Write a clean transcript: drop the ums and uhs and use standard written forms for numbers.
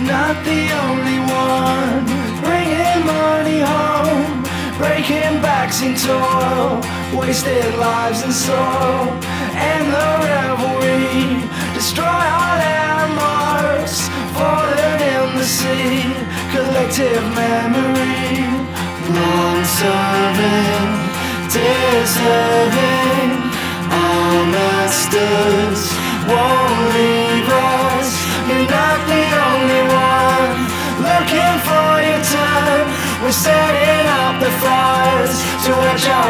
You're not the only one bringing money home, breaking backs in toil, wasted lives and soul. And the revelry destroy all landmarks, falling in the sea, collective memory. Long-serving, deserving, our masters won't leave us. You're not the only one looking for your turn. We're setting up the fires to watch out.